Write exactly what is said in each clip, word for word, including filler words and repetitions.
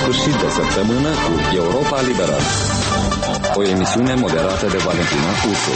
sfârșit de săptămână cu Europa Liberă, o emisiune moderată de Valentina Usu.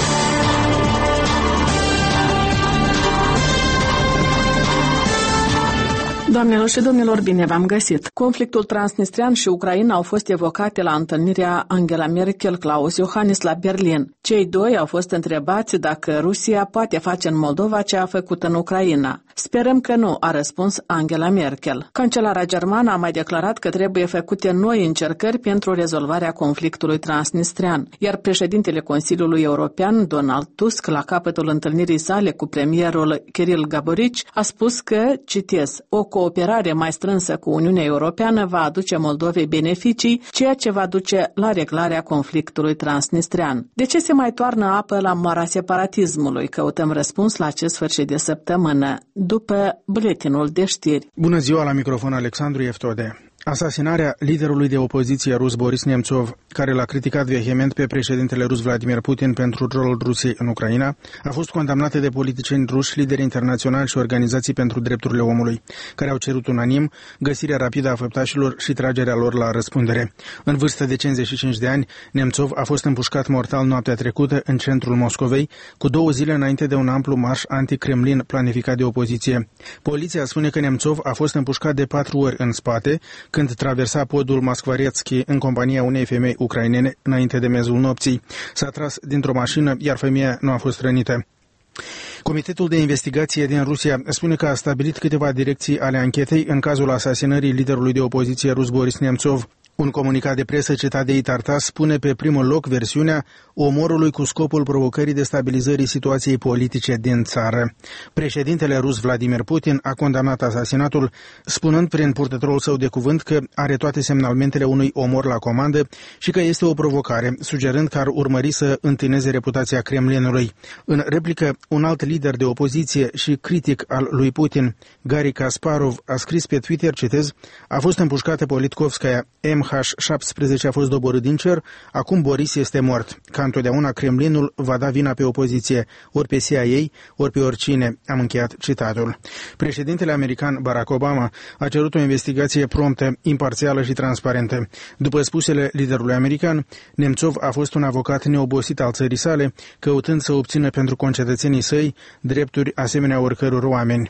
Doamnelor și domnilor, bine v-am găsit! Conflictul transnistrian și Ucraina au fost evocate la întâlnirea Angela Merkel-Klaus Iohannis la Berlin. Cei doi au fost întrebați dacă Rusia poate face în Moldova ce a făcut în Ucraina. Sperăm că nu, a răspuns Angela Merkel. Cancelara germană a mai declarat că trebuie făcute noi încercări pentru rezolvarea conflictului transnistrian, iar președintele Consiliului European, Donald Tusk, la capătul întâlnirii sale cu premierul Kirill Gaborici, a spus că, citez, o cooperare mai strânsă cu Uniunea Europeană va aduce Moldovei beneficii, ceea ce va duce la reglarea conflictului transnistrian. De ce se mai toarnă apă la moara separatismului? Căutăm răspuns la acest sfârșit de săptămână, după buletinul de știri. Bună ziua, la microfon Alexandru Eftode. Asasinarea liderului de opoziție rus Boris Nemțov, care l-a criticat vehement pe președintele rus Vladimir Putin pentru rolul Rusiei în Ucraina, a fost condamnată de politicieni ruși, lideri internaționali și organizații pentru drepturile omului, care au cerut unanim găsirea rapidă a făptașilor și tragerea lor la răspundere. În vârstă de cincizeci și cinci de ani, Nemțov a fost împușcat mortal noaptea trecută în centrul Moscovei, cu două zile înainte de un amplu marș anti-Kremlin planificat de opoziție. Poliția spune că Nemțov a fost împușcat de patru ori în spate, când traversa podul Moskvaretski în compania unei femei ucrainene înainte de miezul nopții. S-a tras dintr-o mașină, iar femeia nu a fost rănită. Comitetul de investigație din Rusia spune că a stabilit câteva direcții ale anchetei în cazul asasinării liderului de opoziție rus Boris Nemțov. Un comunicat de presă citat de Itartas spune pe primul loc versiunea omorului cu scopul provocării destabilizării situației politice din țară. Președintele rus Vladimir Putin a condamnat asasinatul, spunând prin purtătorul său de cuvânt că are toate semnalmentele unui omor la comandă și că este o provocare, sugerând că ar urmări să întineze reputația Kremlinului. În replică, un alt lider de opoziție și critic al lui Putin, Garry Kasparov, a scris pe Twitter, citez, a fost împușcată Politkovskaya, M H șaptesprezece a fost doborât din cer, acum Boris este mort. Ca întotdeauna, Kremlinul va da vina pe opoziție, ori pe C I A, ori pe oricine. Am încheiat citatul. Președintele american Barack Obama a cerut o investigație promptă, imparțială și transparentă. După spusele liderului american, Nemțov a fost un avocat neobosit al țării sale, căutând să obțină pentru concetățenii săi drepturi asemenea oricăror oameni.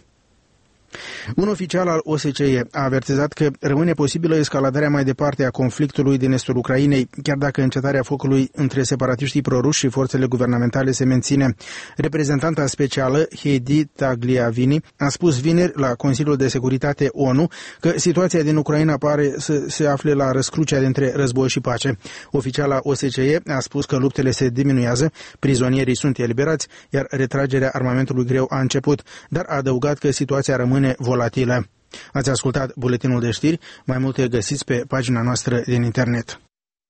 Un oficial al O S C E a avertizat că rămâne posibilă escaladarea mai departe a conflictului din estul Ucrainei, chiar dacă încetarea focului între separatiștii proruși și forțele guvernamentale se menține. Reprezentanta specială, Heidi Tagliavini, a spus vineri la Consiliul de Securitate O N U că situația din Ucraina pare să se afle la răscrucea dintre război și pace. Oficiala O S C E a spus că luptele se diminuează, prizonierii sunt eliberați, iar retragerea armamentului greu a început, dar a adăugat că situația rămâne volatilă. Ați ascultat buletinul de știri, mai multe găsiți pe pagina noastră din internet.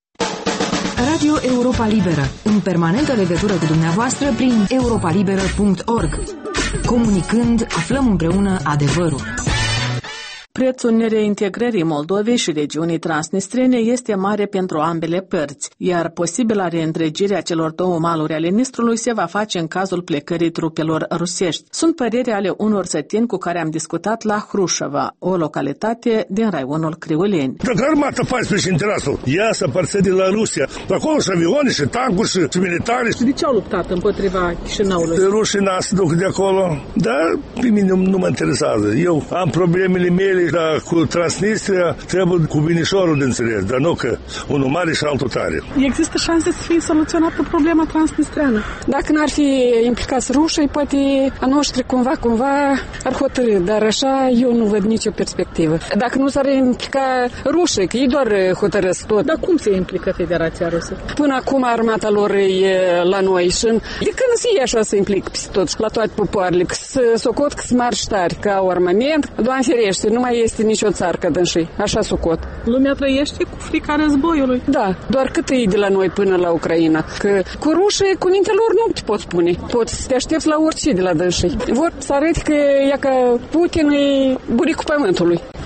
Radio Europa Liberă, în permanentă legătură cu dumneavoastră prin europa liberă punct org. Comunicând, aflăm împreună adevărul. Prețul nereintegrării Moldovei și regiunii transnistrene este mare pentru ambele părți, iar posibila reîntregire a celor două maluri ale Nistrului se va face în cazul plecării trupelor rusești. Sunt păreri ale unor săteni cu care am discutat la Hrușova, o localitate din raionul Criuleni. Dacă armata paisprezece interesul, ea să părțe de la Rusia. Acolo și avioane, și tancuri, și, și militari. De ce au luptat împotriva Chișinăului? Rușii n-a să duc de acolo, dar pe mine nu, nu mă interesează. Eu am problemele mele. Dar cu Transnistria trebuie cu binișorul de înțeles, dar nu că unul mare și altul tare. Există șanse să fie soluționată problema transnistriană? Dacă n-ar fi implicați rușii, poate a noștri cumva, cumva ar hotărâ, dar așa eu nu văd nicio perspectivă. Dacă nu s-ar implica rușii, că ei doar hotărăsc tot. Dar cum se implică Federația Rusă? Până acum armata lor e la noi și de când se e așa să implică peste tot și la toate popoarele, că să socot că sunt mari și tari, că au armament, Doamne ferește, nu mai este nicio țară ca dânsii, așa socot. Lumea trăiește cu frica războiului. Da, doar cât e de la noi până la Ucraina. Că cu rușii, cu mintea lor nu te pot spune. Poți să te aștepți la orice de la dânsii. Vor să arăt că ea ca Putin e buricul pământului.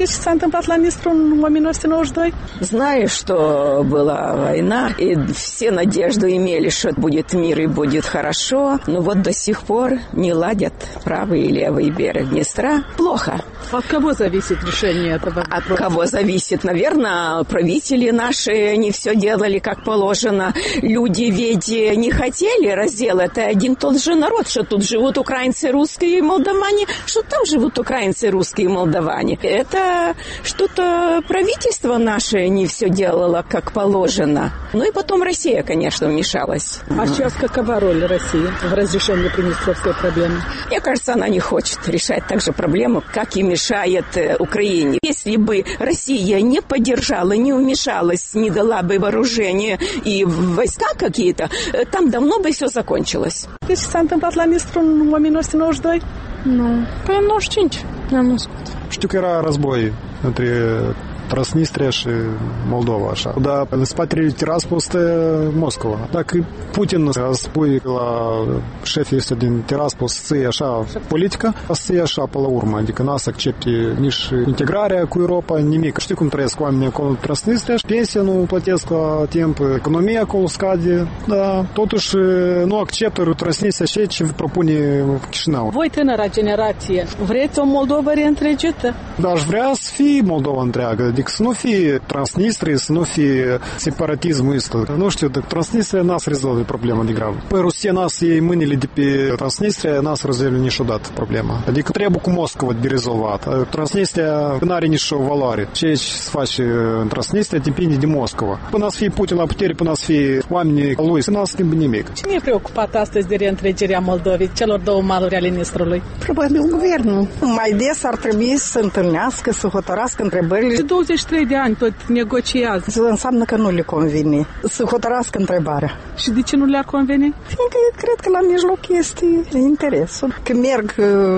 Știți ce s-a întâmplat la Nistru în o mie nouă sute nouăzeci și doi? Знаю, что была война, и все надежду имели, что будет мир и будет хорошо, но вот до сих пор не ладят правый и левый берег Днестра. Плохо. От кого зависит решение этого вопроса? От кого зависит? Наверное, правители наши не все делали как положено. Люди ведь не хотели раздела. Это один тот же народ, что тут живут украинцы, русские и молдаване, что там живут украинцы, русские и молдаване. Это что-то правительство наше не все делало как положено. Ну и потом Россия, конечно, вмешалась. А сейчас какова роль России в разрешении приднестровской проблемы? Мне кажется, она не хочет решать также проблему, как и мешает Украине. Если бы Россия не поддержала, не вмешалась, не дала бы вооружение и войска какие-то, там давно бы все закончилось. Deci s-a întâmplat la Nistru în o mie nouă sute nouăzeci și doi? Nu, pe nouăzeci și cinci ne-am născut. Știu că era război între Transnistria și Moldova, așa. Dar în spatele Tiraspol stă Moscova. Dacă Putin a spui la șefii ăștia din Tiraspol să ții așa politică, a să ții așa pe la urmă. Adică n-a să accepte nici integrarea cu Europa, nimic. Știi cum trăiesc oamenii acolo în Transnistria? Pensia nu plătesc la timp, economia acolo scade. Da, totuși nu acceptă Transnistria și ce propune Chișinău. Voi, tânăra generație, vreți o Moldova reîntregită? Da, aș vrea să fie Moldova întreagă. Adică să nu fie Transnistria, să nu fie separatismul ăsta. Nu știu, dacă Transnistria n-a să rezolve problema de gravă. Păi Rusia n-a să iei mâinile de pe Transnistria, n-a să rezolve niciodată problema. Adică trebuie cu Moscova de rezolvat. Transnistria nu are nicio valoare. Ceea ce se face în Transnistria depinde de Moscova. Până să fie Putin la putere, până să fie oamenii lui, să n-a să schimbe nimic. Cine e preocupat astăzi de reîntregirea Moldovei, celor două maluri ale Nistrului? Probabil guvernul. Mai des ar trebui să se întâlnească, să hotărască întrebările. De douăzeci și trei de ani tot negociază. Înseamnă că nu le convine să hotărască întrebarea. Și de ce nu le-ar conveni? Fiindcă cred că la mijloc este interesul. Că merg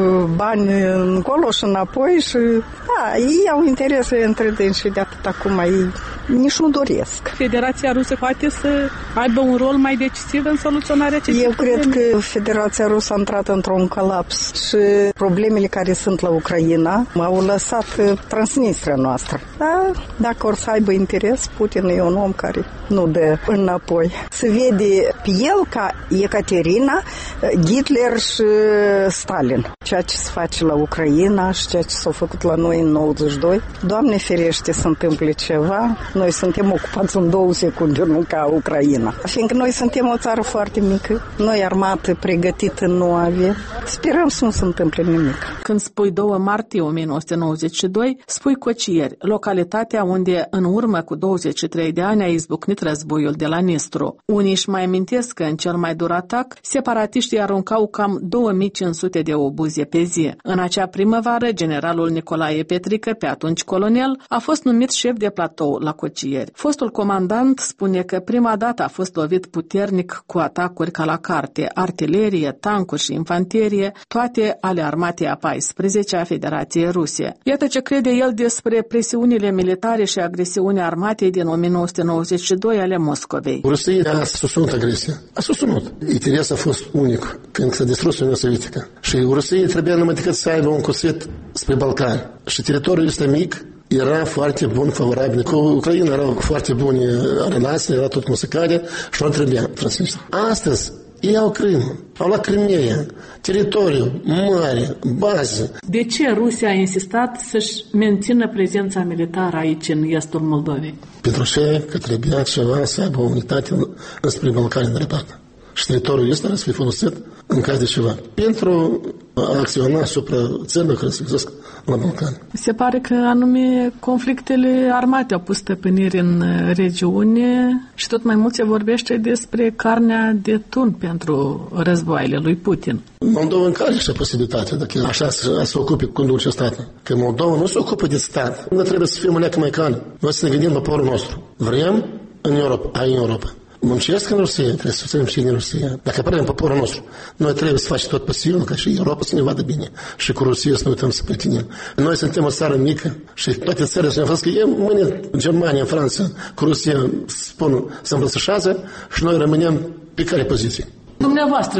bani încolo și înapoi și da, ei au interese între dâns și de atât acum ei nici nu doresc. Federația Rusă poate să aibă un rol mai decisiv în soluționarea acestei Eu probleme? cred că Federația Rusă a intrat într-un colaps și problemele care sunt la Ucraina au lăsat Transnistria noastră. Da, dacă or să aibă interes, Putin e un om care nu dă înapoi. Se vede pe el ca Ecaterina, Hitler și Stalin. Ceea ce se face la Ucraina și ceea ce s-a făcut la noi în nouăzeci și doi. Doamne ferește să întâmple ceva. Noi suntem ocupați în două secunde, nu ca Ucraina. Fiindcă noi suntem o țară foarte mică, noi armată pregătită nu avem. Sperăm să nu se întâmple nimic. Când spui doi martie o mie nouă sute nouăzeci și doi, spui Cocieri, localitatea unde în urmă cu douăzeci și trei de ani a izbucnit războiul de la Nistru. Unii își mai amintesc că în cel mai dur atac, separatiștii aruncau cam două mii cinci sute de obuze pe zi. În acea primăvară, generalul Nicolae Petrică, pe atunci colonel, a fost numit șef de platou la Cocieri. Fostul comandant spune că prima dată a fost lovit puternic cu atacuri ca la carte, artilerie, tancuri și infanterie, toate ale armatei a paisprezecea a Federației Ruse. Iată ce crede el despre presiunile militare și agresiunea armatei din o mie nouă sute nouăzeci și doi ale Moscovei. Rusia a susținut agresia. A susținut. Interesul a fost unic când s-a distrus Uniunea Sovietică. Și Rusia trebuia numai decât să aibă un cuțit spre Balcani. Și teritoriul ăsta mic era foarte bun, favorabil. Cu Ucraina erau foarte bune relații, era tot cum se cade și nu trebuia Transnistria. Astăzi ei au Crimul, au luat Crimea, teritoriu mare, bază. De ce Rusia a insistat să-și mențină prezența militară aici, în estul Moldovei? Pentru că trebuia ceva să aibă o unitate înspre Balcani îndreptată. Și teritoriul ăsta să fie folosit în caz de ceva. Pentru a acționa asupra țărilor care se găsesc la Balcani. Se pare că anume conflictele armate au pus stăpâniri în regiune și tot mai mult se vorbește despre carnea de tun pentru războaiele lui Putin. Moldova încă are și posibilitatea, dacă așa să se ocupe conducerea statului. Că Moldova nu se ocupă de stat. Nu trebuie să fim o leacă mai cală. Noi să ne gândim la poporul nostru. Vrem în Europa, ai în Europa. Muncesc în Rusia, trebuie să susținem și în Rusia. Dacă apărăm poporul nostru, noi trebuie să facem tot posibil ca și Europa să ne vadă bine. Și cu Rusia să ne uităm să prietenim. Noi suntem o țară mică și toate țările să ne facă că e mâine în Germania, în Franța, cu Rusia spun să îmbrățișează și noi rămânem pe care poziție. Dumneavoastră,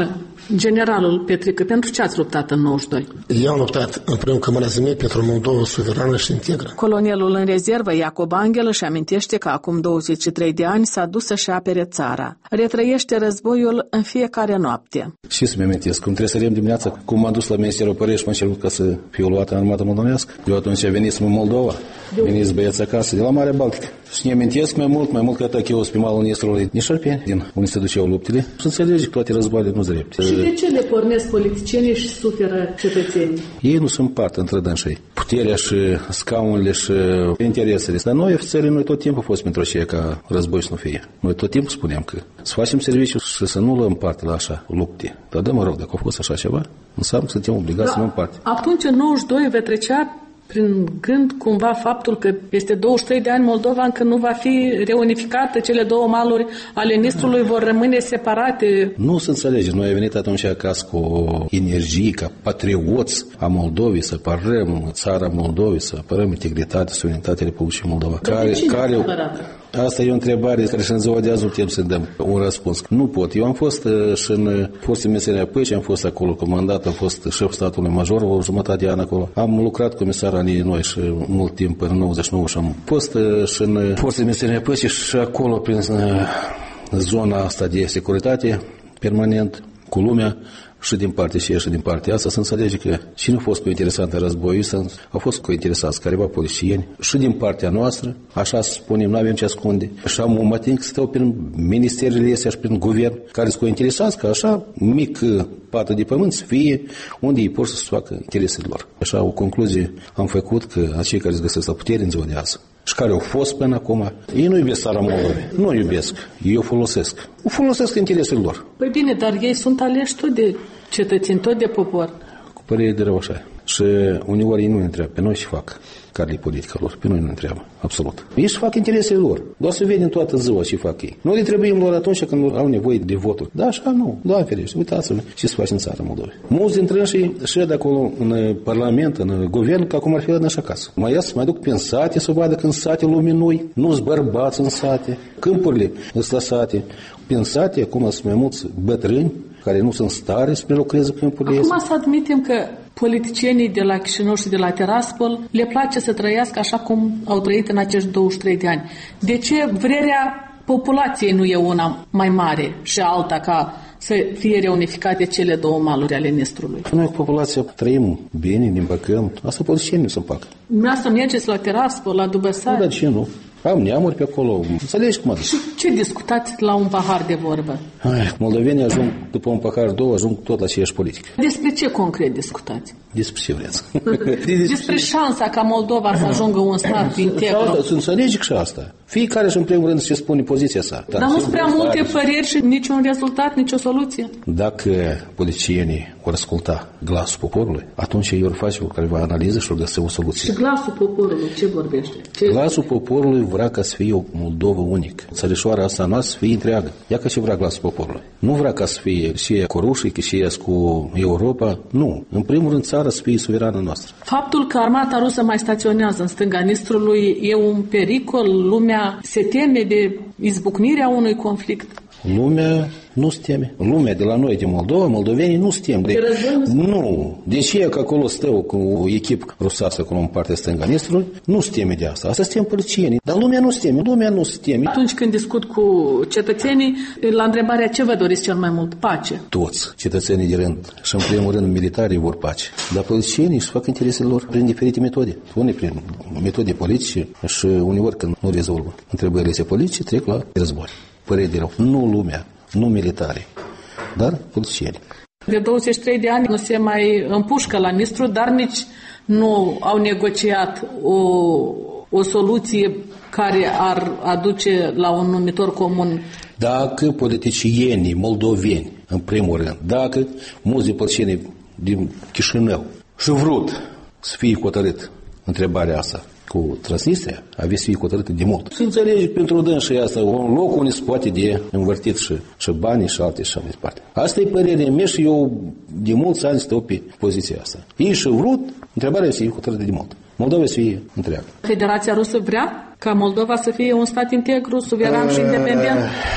Generalul Petrică, pentru ce ați luptat în nouăzeci și doi? Eu am luptat împreună cu mănăzimii pentru Moldova suverană și integră. Colonelul în rezervă, Iacob Angel, își amintește că acum douăzeci și trei de ani s-a dus să-și apere țara. Retrăiește războiul în fiecare noapte. Și să-mi amintesc, cum trebuie să rem dimineața, cum m-am dus la Ministerul Apărării și m-am cerut ca să fiu luat în armata moldovenească. Eu atunci venisem în Moldova, veniți băieți acasă, de la Marea Baltică. Și ne amintesc mai mult, mai mult că atac eu pe malul Nistrului Nișorpeni, din unde se duceau luptele. Și înțelege că toate războaiele nu-s drepte. Și de ce le pornesc politicienii și suferă cetățenii? Ei nu se împart între dânsii. Puterea și scaunele și interesele. Dar noi, ofițerii, noi tot timpul fost pentru aceea ca război să nu fie. Noi tot timpul spuneam că să facem serviciu și să nu luăm parte la așa lupte. Dar da, mă rog, dacă a fost așa ceva, înseamnă că suntem obligați da, să luăm parte. Atunci, în nouăzeci și doi, vă trecea prin gând cumva faptul că peste douăzeci și trei de ani Moldova încă nu va fi reunificată, cele două maluri ale Nistrului vor rămâne separate. Nu se înțelege. Noi am venit atunci acasă cu o energie ca patrioți a Moldovei, să apărăm țara Moldovei, să apărăm integritatea, suveranitatea Republicii Moldova. Care, care Asta e o întrebare care și în ziua de azi nu putem să dăm un răspuns. Nu pot. Eu am fost uh, și în Forțele Menționare a Păcii, am fost acolo comandat, am fost șef statului major o jumătate de an acolo. Am lucrat comisar anii noi și mult timp, până în nouăzeci și nouă, și am fost uh, și în Forțele Menționare a Păcii și acolo prin uh, zona asta de securitate permanent cu lumea. Și din partea și și din partea asta să înțelege că și nu a fost cointeresant în război, au fost cointeresați careva politicieni și din partea noastră, așa să spunem, nu avem ce ascunde. Și am un matin că stau prin ministerele astea și prin guvern, care sunt cointeresați ca așa mic pată de pământ să fie unde ei pot să facă interesele lor. Așa o concluzie am făcut că acei care se găsesc la putere în ziua de azi și care au fost până acum, ei nu iubesc țara Moldovei, nu iubesc, ei o folosesc. O folosesc interesele lor. Păi bine, dar ei sunt aleși tot de cetățeni, tot de popor. Cu părere de rău așa. Și uneori ei nu ne întreabă pe noi și fac care e politica lor. Pe noi nu ne întreabă, absolut. Ei și fac interesele lor. Doar să vedem toată ziua ce fac ei. Nu le trebuie lor atunci când au nevoie de voturi. Da, așa nu. Da, ferește. Uitați-vă ce se face în țara Moldovei. Mulți dintre ei și de acolo în Parlament, în guvern, ca cum ar fi la așa acasă. Mai ies, mai duc prin sate să vadă că în sate lume noi, nu-s bărbați în sate. Câmpurile sunt la sate. Prin sate, acum sunt mai mulți bătrâni care nu sunt stare să prelucreze câmpurile. Acum să admitem că politicienii de la Chișinău și de la Tiraspol le place să trăiască așa cum au trăit în acești douăzeci și trei de ani. De ce vrerea populației nu e una mai mare și alta ca să fie reunificate cele două maluri ale Nistrului? Noi cu populația trăim bine, ne împăcăm. Asta politicienii să împacă. Dumneavoastră mergeți la Tiraspol, la Dubăsari? Nu, dar ce nu? Am neamuri pe acolo. Înțelegi cum adică? Și ce discutați la un pahar de vorbă? Ai, moldovenii ajung, după un pahar, două, ajung tot la aceeași politică. Despre ce concret discutați? Despre ce vreți. Despre șansa ca Moldova să ajungă un stat integru. Să înțelegi și asta. Fiecare și în primul rând se spune poziția sa. Dar nu sunt prea multe păreri și niciun rezultat, nicio soluție. Dacă politicienii vor asculta glasul poporului, atunci ei vor face o careva analiză și vor găsi o soluție. Și glasul poporului ce vorbește? Ce... Glasul poporului vrea ca să fie o Moldovă unică. Țărișoara asta noastră să fie întreagă. Ia că ce vrea glasul poporului. Nu vrea ca să fie și cu rușii, că și cu Europa. Nu. În primul rând țara să fie suverană noastră. Faptul că armata rusă mai staționează în stânga Nistrului e un pericol? Lumea se teme de izbucnirea unui conflict? Lumea nu se teme. Lumea de la noi, de Moldova, moldovenii nu se tem. De, nu. Deci e că acolo stă cu o echipă rusească acolo în partea stânga Nistrului, nu se teme de asta. Asta se tem politicienii. Dar lumea nu se teme. Lumea nu se teme. Atunci când discut cu cetățenii, la întrebarea ce vă doriți cel mai mult? Pace. Toți cetățenii de rând și în primul rând militarii vor pace. Dar politicienii își fac interesele lor prin diferite metode. Unii prin metode politice și uneori când nu rezolvă întrebările politice, trec la război. Părere de rău. Nu lumea, nu militari, dar politicieni. De douăzeci și trei de ani nu se mai împușcă la Nistru, dar nici nu au negociat o, o soluție care ar aduce la un numitor comun. Dacă politicienii moldoveni, în primul rând, dacă mulți politicieni din Chișinău și vrut să fie hotărât întrebarea asta cu Transnistria, aveți să fie hotărâtă de mult. Să înțelegi pentru dânsii asta un loc unde se poate de învârtit și, și banii și alte și așa mai departe. Asta e părerea mea și eu de mulți ani stau pe poziția asta. Ei și vrut, întrebarea să fie hotărâtă de mult. Moldova să fie întreagă. Federația Rusă vrea ca Moldova să fie un stat integru, suveran uh, și independent?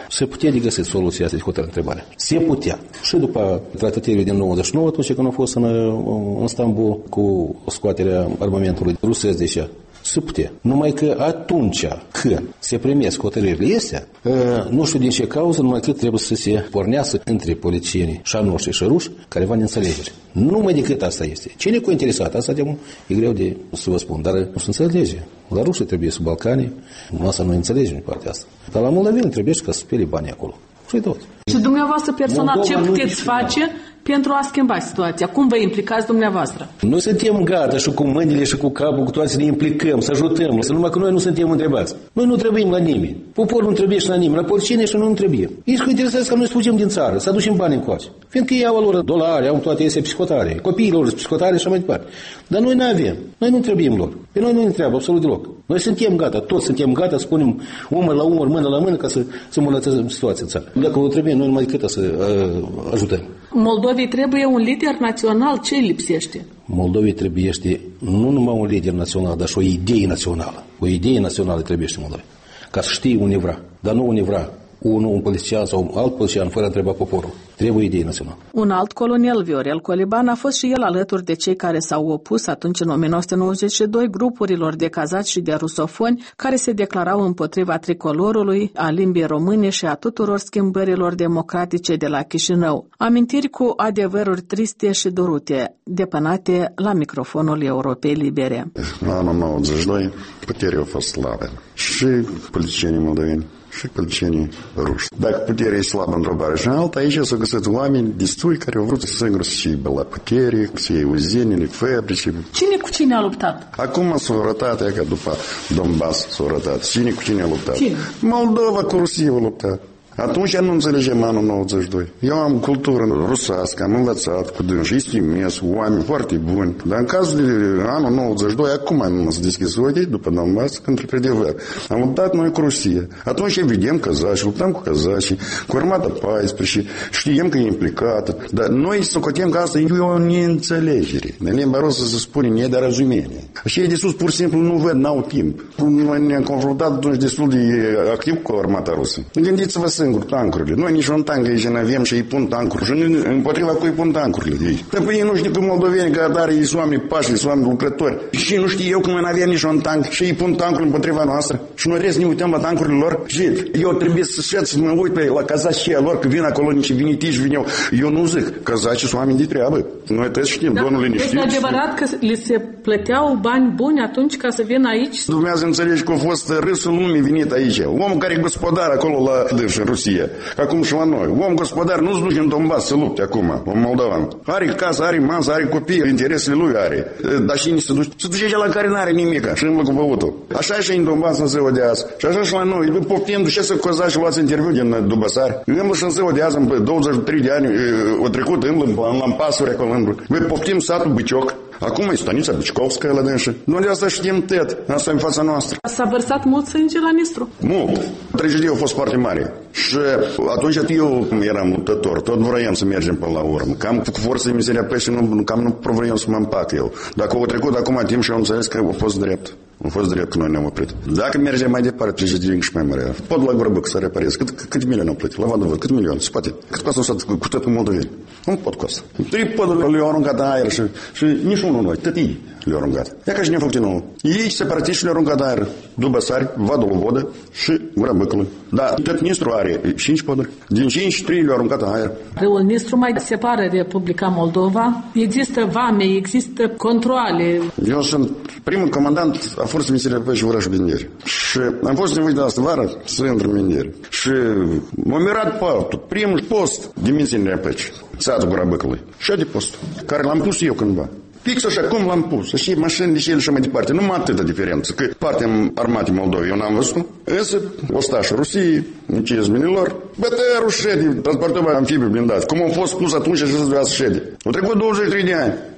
Se putea de găsit soluția asta de hotărâre întrebarea. Se putea. Și după tratatele din nouăzeci și nouă, atunci când a fost în, în Istanbul cu scoaterea armamentului rusesc de așa, se putea. Numai că atunci când se primesc hotărârile astea, nu știu din ce cauză, numai că trebuie să se pornească între politicienii și a noștri și ruși careva neînțelegeri. Numai decât asta este. Cine cu interesat? Asta de, e greu de să vă spun, dar nu se înțelege. La rușii trebuie sub Balcanii, asta nu înțelegem în partea asta. Dar la moldoveni trebuie ca să speli banii acolo. Și tot. Și dumneavoastră personal, Moldova, ce puteți face pentru a schimba situația? Cum vă implicați dumneavoastră? Noi suntem gata și cu mâinile și cu capul, cu toate să ne implicăm, să ajutăm. Să numai că noi nu suntem întrebați. Noi nu trebuim la nimeni. Poporul nu trebuie și la nimeni. La politicieni și noi nu trebuie. Ei sunt interesați ca noi să fugim din țară, să aducem bani încoace. Fiindcă ei au lor dolari, au toate este psihotare. Copiii lor sunt psihotare și așa mai departe. Dar noi nu avem. Noi nu trebuim lor. Pe noi nu ne treabă absolut deloc. Noi suntem gata, toți suntem gata, să punem umăr la umăr, mână la mână ca să, să îmbunătățim situația în țară. Dacă nu trebuie, noi numai decât să uh, ajutăm. Moldovei trebuie un lider național. Ce îi lipsește? Moldovei trebuiește nu numai un lider național, dar și o idee națională. O idee națională trebuiește Moldovei. Ca să știi unde vrea, dar nu unde vrea. Unul, un politician sau un alt politician, fără a întreba poporul. Trebuie idei naționale. Un alt colonel, Viorel Coliban, a fost și el alături de cei care s-au opus atunci în o mie nouă sute nouăzeci și doi grupurilor de cazați și de rusofoni care se declarau împotriva tricolorului, a limbii române și a tuturor schimbărilor democratice de la Chișinău. Amintiri cu adevăruri triste și durute, depănate la microfonul Europei Libere. În anul nouăzeci și doi, puterea a fost slabă și politicienii moldoveni și politicienii ruși. Dacă puterea e slabă într-o bară și în alta, aici s-au găsit oameni destui care au vrut singuri să aibă la putere, să iei uzinele, fabrici. Cine cu cine a luptat? Acum s-au arătat, e ca după Donbass s-au arătat. Cine cu cine a luptat? Cine? Moldova cu Rusia a luptat. Atunci nu înțelegem anul nouăzeci și doi. Eu am cultură rusească, am învățat cu dânsi, estimez, oameni foarte buni. Dar în cazul de anul nouăzeci și doi, acum am să deschis ochii, după Donbass, într-adevăr. Am luptat noi cu Rusia. Atunci vedem cazași, luptam cu cazașii, cu armata paisprezece, știm că e implicată. Dar noi socotem că asta e o neînțelegere. În limba rusă se spune nedorăjumenie. Și ei de sus, pur și simplu, nu văd, n-au timp. Noi ne-am confruntat atunci destul de activ cu armata rusă. Gândiți-vă singur tancurile. Noi nici un tank aici nu avem și îi pun tancuri. Și împotriva cui pun tancurile ei. Dar păi ei nu știu că moldoveni, că dar ei sunt oameni pașnici, sunt oameni lucrători. Și nu știu eu că noi nu avem nici un tank și îi pun tancuri împotriva noastră. Și noi rest ne uităm la tancurile lor. Și eu trebuie să șed să mă uit la cazacii lor, că vin acolo niște vinitici, vin eu. Eu nu zic, cazacii sunt oameni de treabă. Noi trebuie să știm, da, domnul liniștit. Este adevărat că li se plăteau bani buni atunci ca să vină aici? Dumnezeu înțelege că a fost râsul lumii venit aici. Omul care e gospodar acolo la dâns în Rusia, acum și la noi. Om gospodar nu-ți duce în Donbass să lupte acum, un moldovan. Are casă, are masă, are copii, interesele lui are. Dar cine se duce? Se duce la care n-are nimic și îmblă cu băutul. Așa și în Donbass în ziua de azi. Și așa și la noi. Poftim, duce să cozați și luați interviu din Dubăsari. Îmblă și în ziua de azi, în douăzeci și trei de ani, o trecut, îmblă în lampasuri acolo, îmblă. Noi poftim satul Băcioc. Acum e stanița Bicicovskaya la dânsă. Noi de asta știm tot. Asta e în fața noastră. S-a vărsat mult sânge la Nistru? Mult. Tragedia a fost foarte mare. Și atunci eu eram luptător. Tot vroiam să mergem până la urmă. Cam cu forță de mizeria pește, nu, cam nu vroiam să mă împac eu. Dacă au trecut acum timp și am înțeles că a fost drept. A fost drept că noi ne-am oprit. Dacă mergem mai departe, tragedia și mai mare. Pot la Gorbăc să reparez. Cât, cât milioane au plătit? La Vadovăr, cât milioane? Se poate. Cât costă stat cu tot cu moldoveni? Un pot costă. Trei poduri le-au aruncat în aer și, și nici unul noi. Tătii le-au aruncat. Ia ca și ne-am făcut nouă. Ei separatiști le-au aruncat în aer. Dubăsari, Vadul Vodă și Gorbăcului. Da, tot Nistru are cinci poduri. Din cinci, trei le-au aruncat în aer. Râul Nistru mai separă Republica Moldova. Există vame, există controale. Eu sunt primul comandant a forței Ministerului Păcii orașul Minderi. Și am fost nevoit de asta vară să intru în Minderi. Și m-am mirat pe altul. Primul post de Ministerului Păcii, satul Gorbăcului. Și de postul, care l-am pus eu cândva. Fix așa cum l-am pus. Și mașini de și el și mai departe. Numai atâta diferență. Că partea armatei Moldovei eu n-am văzut. Însă, ostașul Rusiei, incizminilor, bătăiarul șede, transportul amfibiu blindat. Cum au fost pus atunci și să șede. Au trecut douăzeci și trei de ani.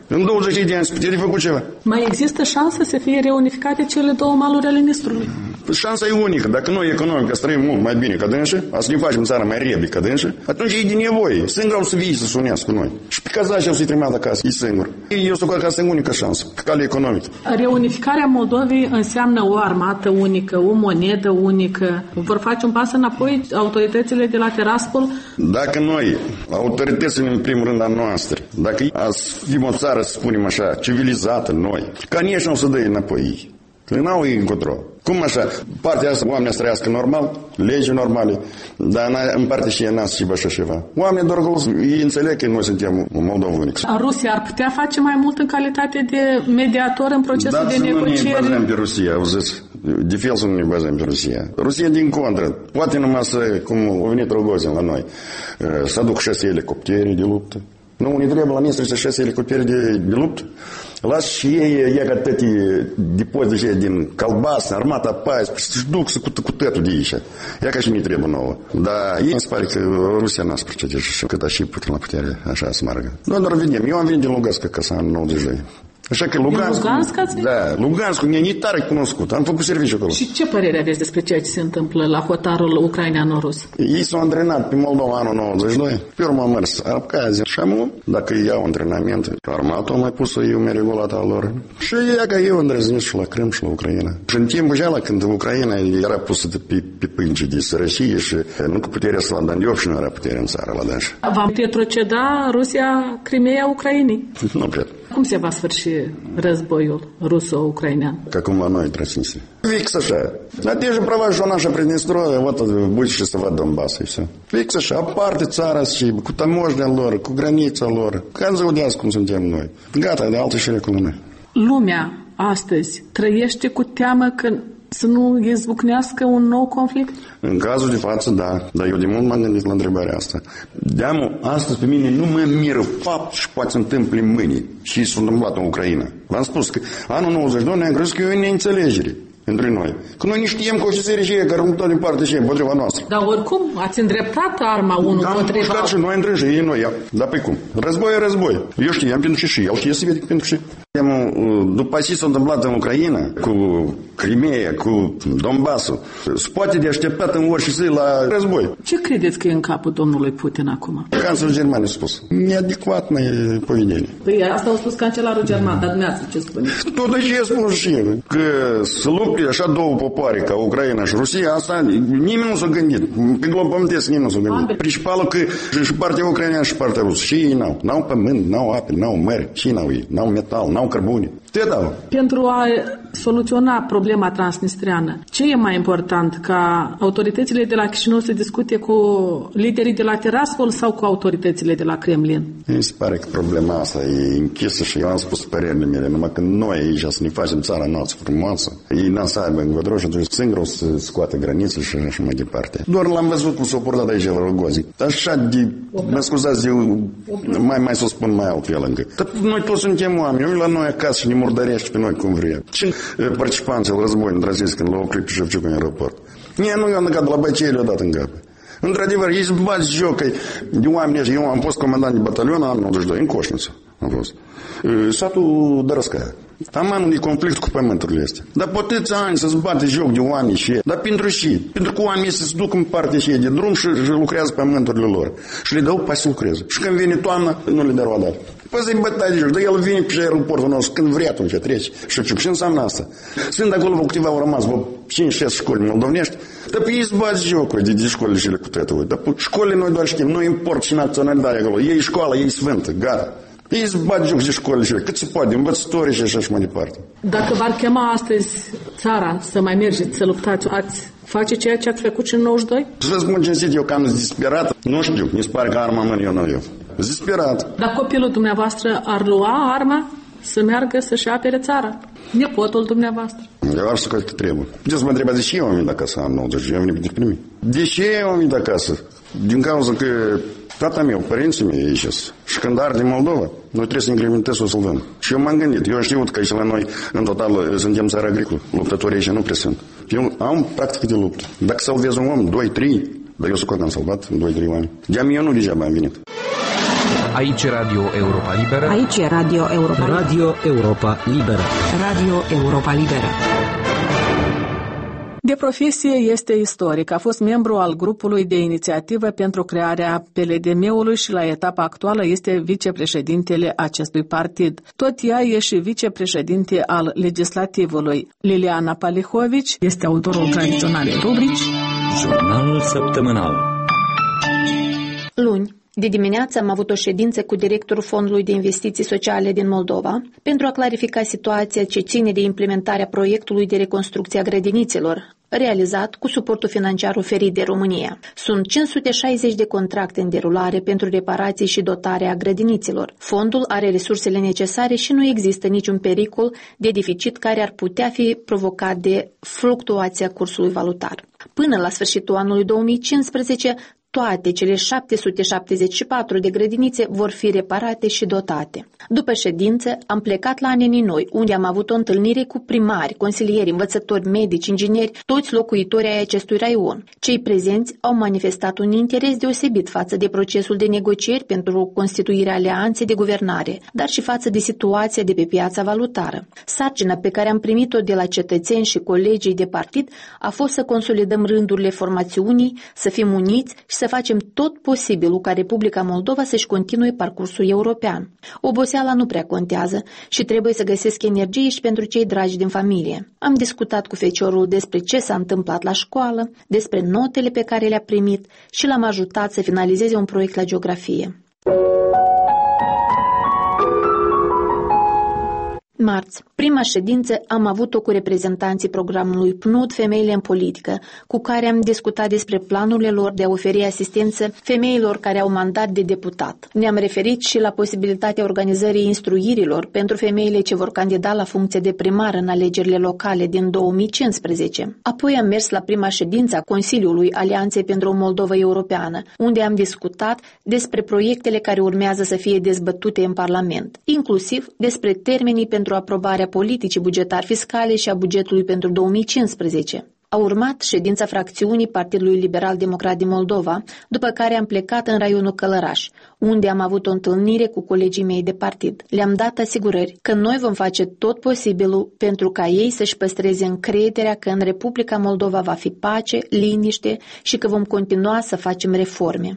În douăzeci de ani se putea de făcut ceva. Mai există șanse să fie reunificate cele două maluri ale Nistrului? Șansa e unică. Dacă noi economica străim mult mai bine ca dânșă, a să ne facem țara mai repede ca dânșă, atunci e de nevoie. Singur au să vii să sunească cu noi. Și pe cazaci au să-i trimită acasă. E singur. Eu să că asta e unica șansă, pe cale economică. Reunificarea Moldovei înseamnă o armată unică, o monedă unică. Vor face un pas înapoi autoritățile de la Tiraspol? Dacă noi, autoritățile în primul rând a noastră, dacă ați fi o țară, să spunem așa, civilizată, noi, ca nici nu o să dă înapoi ei. Că n-au ei încotro. Cum așa? Partea asta, oamenii să trăiască normal, legi normale, dar în partea și e nas și așa ceva. Oamenii doar că ei înțeleg că noi suntem Moldova unică. Rusia ar putea face mai mult în calitate de mediator în procesul Dar de negociere? Dar să nu ne negocieri? bazăm pe Rusia, auziți? De fel să nu ne bazăm pe Rusia. Rusia din contră. Poate numai să, cum a venit Rogozin la noi, să aduc șase elicoptere de luptă. Nu, ne trebuie la ministru să șase elicoptere de, de luptă. Las și ei, ia ca tăti depozite din Calbasă, Armata Pais, să-și duc să cu, cu tătul de aici. Ia ca și ne trebuie nouă. Dar ei îmi se pare că Rusia n-a procede și cât așa putem la putere, așa să meargă. Noi doar vedem. Eu am venit din Lugansk ca să am nouăzeci de doi. Așa că Lugansk, Lugansk ați venit? da, Lugansk e e tare cunoscut. Am făcut serviciu acolo. Și ce părere aveți despre ceea ce se întâmplă la hotarul ucrainean-rus? Ei s-au antrenat pe Moldova anul nouăzeci și doi. Pe urmă am mers Abkhazia. Și am, dacă iau antrenament, armatul mai pus-o eu mai regulat al lor. Și ea ca eu îndrăznesc și la Crim și la Ucraina. Și în timpul ăla când Ucraina era pusă de pe, pe pânci de sărășie și nu cu puterea să la Dandiov și nu era putere în țară la dânș. Va retroceda Rusia Crimeea Ucrainei? Nu cred. Cum se va sfârși războiul ruso-ucrainean? Ca cum la noi, Transnistria. Fix așa. На те же права, что наша Приднестровье, вот будете să văd Donbass и все. Fix așa, aparte țara și cu tamoșnea lor, cu granița lor. Ca să vedeați cum suntem noi. Gata, de altă șire cu lume. Lumea astăzi trăiește cu teamă că să nu izbucnească un nou conflict? În cazul de față, da. Dar eu de mult m-am gândit la întrebarea asta. De-amul, astăzi pe mine nu mă miră fapt și poate să întâmple mâine. Și s-a întâmplat în Ucraina. V-am spus că anul nouăzeci și doi ne-am crezut că e o neînțelegere între noi. Că noi nu știam că o să se regie care nu din partea și împotriva noastră. Dar oricum, ați îndreptat arma unul împotriva. Da, și noi întregi, ei noi. Dar pe cum? Război e război. Eu știam pentru ce și el știe să vede pentru ce. După ce s-a întâmplat în Ucraina, cu Crimea, cu Donbassul, se poate de așteptat în orice zi la război. Ce credeți că e în capul domnului Putin acum? Cancelul german a spus. Neadecvat mai povedenie. Păi asta a spus cancelarul german, dar dumneavoastră ce spuneți? Tot ce a spus și el. Că să lupte așa două popoare ca Ucraina și Rusia, asta nimeni nu s-a gândit. Pe glob pământesc nimeni nu s-a gândit. Ambe. Principalul că și partea ucraineană și partea rusă. Și ei n-au. N-au pământ, n-au ape, n-au mări. Și n-au ei. N-au metal, n-au cărbune. Te dau. Pentru a soluționa problema transnistriană, ce e mai important? Ca autoritățile de la Chișinău să discute cu liderii de la Tiraspol sau cu autoritățile de la Kremlin? Mi se pare că problema asta e închisă și eu am spus părerile mele, numai că noi aici să ne facem țara noastră frumoasă, ei n-am să aibă încotro și atunci singur o să scoate granițe și așa mai departe. Doar l-am văzut cum s-a purtat aici la Rogozin. Așa de, mă scuzați, eu mai, mai să o spun mai altfel încă. Dar noi toți suntem oameni, eu la noi acasă și ne murdărește pe noi cum vrea. Și participanții la război, îndrăziți când l-au oprit pe Șevciuc în aeroport. Nie, nu i-am dat la băcei, le-au dat în cap. Într-adevăr, ei se bați joc de oameni ăștia. Eu am fost comandant de batalion anul nouăzeci și doi, în Coșniță am fost. Satul Dărăscaia. Am anul de conflict cu pământurile astea. Dar poteți ani să-ți bate joc de oameni și dar pentru și, pentru că oamenii să se duc în partea și de drum și, și lucrează pământurile lor. Și le dau pa să lucreze. Și când vine toamna, nu le dă roadă. Păi să-i bătaie de joc, dar el vine pe aeroportul nostru când vrea atunci trece. Și ce înseamnă asta? Sunt acolo vă câteva au rămas, vă cinci șase școli moldovenești, dar pe ei se bați jocuri de, de școlile și le cu tătul. Dar școlile noi doar știm, nu import și naționalitate acolo. Ei școala, ei sfântă, gata. Ei se bat joc de școlile și cât se poate, învățătorii și așa și mai departe. Dacă v-ar chema astăzi țara să mai mergeți, să luptați, ați face ceea ce ați făcut și în nouăzeci și doi? Să vă spun cinstit, eu cam disperat, nu știu, mi se pare că arma mână eu nu eu. Disperat. Dar copilul dumneavoastră ar lua arma să meargă să-și apere țara? Nepotul dumneavoastră? Eu aș să cred că trebuie. Puteți să mă întrebați de ce eu am venit acasă în nouăzeci, eu am venit de primii. De ce eu am venit acasă? Din cauza că tata meu, părinții mei aici și când arde Moldova, noi trebuie să incrementăm să o salvăm. Și eu m-am gândit, eu am știut că aici la noi, în total, suntem țara agricolă. Luptătorii aici nu prea sunt. Eu am practică de luptă. Dacă salvez un om, doi, trei, dar eu să cot am salvat doi, trei oameni. De-a mie eu nu degeaba am venit. Aici Radio Europa Liberă. Aici e Radio Europa Liberă. Radio Europa Liberă. Radio Europa Liberă. De profesie este istoric. A fost membru al grupului de inițiativă pentru crearea P L D M-ului și la etapa actuală este vicepreședintele acestui partid. Tot ea e și vicepreședinte al legislativului. Liliana Palihovici este autorul tradiționalei rubrici Jurnalul săptămânal. Luni, de dimineață am avut o ședință cu directorul Fondului de Investiții Sociale din Moldova pentru a clarifica situația ce ține de implementarea proiectului de reconstrucție a grădinițelor, realizat cu suportul financiar oferit de România. Sunt cinci sute șaizeci de contracte în derulare pentru reparații și dotarea grădinițelor. Fondul are resursele necesare și nu există niciun pericol de deficit care ar putea fi provocat de fluctuația cursului valutar. Până la sfârșitul anului două mii cincisprezece, toate cele șapte sute șaptezeci și patru de grădinițe vor fi reparate și dotate. După ședință, am plecat la Nenii Noi, unde am avut o întâlnire cu primari, consilieri, învățători, medici, ingineri, toți locuitorii ai acestui raion. Cei prezenți au manifestat un interes deosebit față de procesul de negocieri pentru constituirea alianței de guvernare, dar și față de situația de pe piața valutară. Sarcina pe care am primit-o de la cetățeni și colegii de partid a fost să consolidăm rândurile formațiunii, să fim uniți și să facem tot posibilul ca Republica Moldova să-și continue parcursul european. Oboseala nu prea contează și trebuie să găsesc energie și pentru cei dragi din familie. Am discutat cu feciorul despre ce s-a întâmplat la școală, despre notele pe care le-a primit și l-am ajutat să finalizeze un proiect la geografie. Marți, prima ședință am avut-o cu reprezentanții programului P N U D Femeile în Politică, cu care am discutat despre planurile lor de a oferi asistență femeilor care au mandat de deputat. Ne-am referit și la posibilitatea organizării instruirilor pentru femeile ce vor candida la funcție de primar în alegerile locale din două mii cincisprezece. Apoi am mers la prima ședință a Consiliului Alianței pentru o Moldovă Europeană, unde am discutat despre proiectele care urmează să fie dezbătute în Parlament, inclusiv despre termenii pentru aprobarea politicii bugetar-fiscale și a bugetului pentru două mii cincisprezece. A urmat ședința fracțiunii Partidului Liberal Democrat din Moldova, după care am plecat în raionul Călăraș, unde am avut o întâlnire cu colegii mei de partid. Le-am dat asigurări că noi vom face tot posibilul pentru ca ei să-și păstreze încrederea că în Republica Moldova va fi pace, liniște și că vom continua să facem reforme.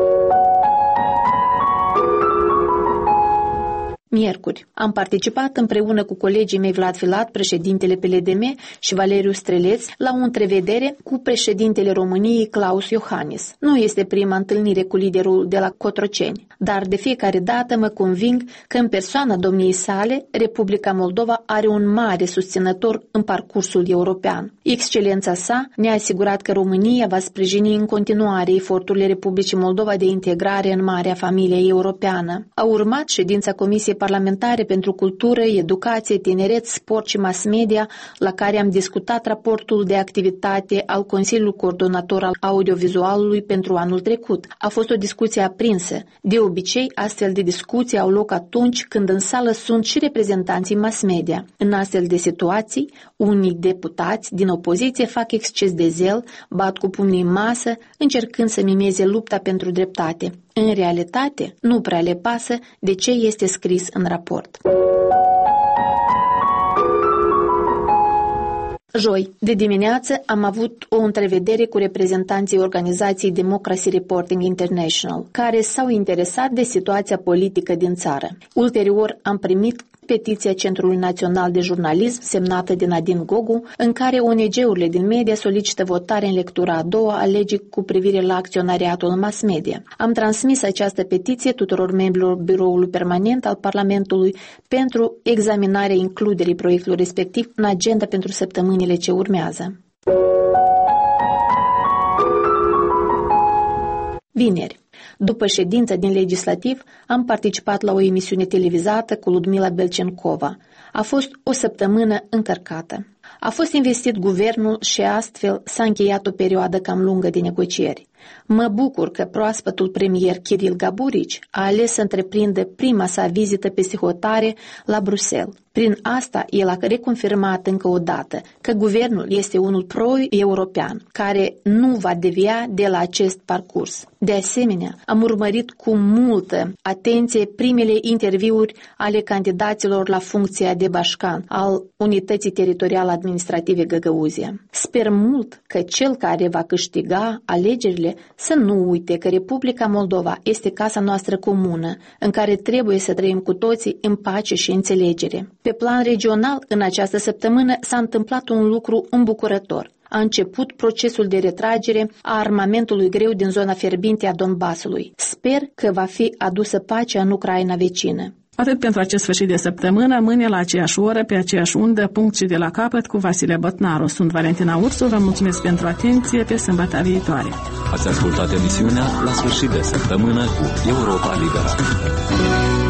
Miercuri, am participat împreună cu colegii mei Vlad Filat, președintele P L D M, și Valeriu Streleț la o întrevedere cu președintele României Klaus Iohannis. Nu este prima întâlnire cu liderul de la Cotroceni, dar de fiecare dată mă conving că în persoana domniei sale, Republica Moldova are un mare susținător în parcursul european. Excelența sa ne-a asigurat că România va sprijini în continuare eforturile Republicii Moldova de integrare în marea familie europeană. A urmat ședința Comisiei Parlamentare pentru Cultură, Educație, Tineret, Sport și Mass Media, la care am discutat raportul de activitate al Consiliului Coordonator al Audiovizualului pentru anul trecut. A fost o discuție aprinsă. De obicei, astfel de discuții au loc atunci când în sală sunt și reprezentanții mass media. În astfel de situații, unii deputați din opoziție fac exces de zel, bat cu pumnii în masă, încercând să mimeze lupta pentru dreptate. În realitate, nu prea le pasă de ce este scris în raport. Joi, de dimineață, am avut o întrevedere cu reprezentanții organizației Democracy Reporting International, care s-au interesat de situația politică din țară. Ulterior, am primit petiția Centrului Național de Jurnalism, semnată de Nadine Gogu, în care O N G-urile din media solicită votare în lectura a doua a legii cu privire la acționariatul în mass media. Am transmis această petiție tuturor membrilor Biroului Permanent al Parlamentului pentru examinarea includerii proiectului respectiv în agenda pentru săptămânile ce urmează. Vineri. După ședința din legislativ, am participat la o emisiune televizată cu Ludmila Belcencova. A fost o săptămână încărcată. A fost investit guvernul și astfel s-a încheiat o perioadă cam lungă de negocieri. Mă bucur că proaspătul premier Kiril Gaburici a ales să întreprindă prima sa vizită peste hotare la Bruxelles. Prin asta, el a reconfirmat încă o dată că guvernul este unul pro-european, care nu va devia de la acest parcurs. De asemenea, asemenea, am urmărit cu multă atenție primele interviuri ale candidaților la funcția de bașcan al Unității Teritoriale Administrative Găgăuzia. Sper mult că cel care va câștiga alegerile să nu uite că Republica Moldova este casa noastră comună, în care trebuie să trăim cu toții în pace și înțelegere. Pe plan regional, în această săptămână s-a întâmplat un lucru îmbucurător. A început procesul de retragere a armamentului greu din zona fierbinte a Donbasului. Sper că va fi adusă pacea în Ucraina vecină. Atât pentru acest sfârșit de săptămână, mâine la aceeași oră, pe aceeași undă, punct și de la capăt cu Vasile Bătnaru. Sunt Valentina Ursu, vă mulțumesc pentru atenție, pe sâmbătă viitoare. Ați ascultat emisiunea La sfârșit de săptămână cu Europa Liberă.